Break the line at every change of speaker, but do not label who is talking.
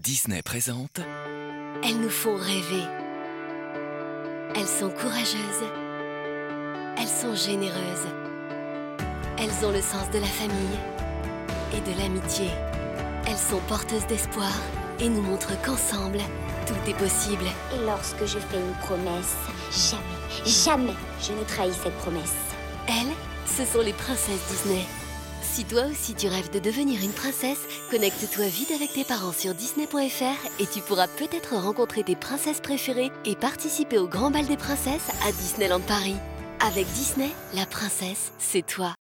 Disney présente.
Elles nous font rêver. Elles sont courageuses. Elles sont généreuses. Elles ont le sens de la famille et de l'amitié. Elles sont porteuses d'espoir et nous montrent qu'ensemble, tout est possible.
Et lorsque je fais une promesse, jamais je ne trahis cette promesse.
Elles, ce sont les princesses Disney. Si toi aussi tu rêves de devenir une princesse, connecte-toi vite avec tes parents sur Disney.fr et tu pourras peut-être rencontrer tes princesses préférées et participer au grand bal des princesses à Disneyland Paris. Avec Disney, la princesse, c'est toi.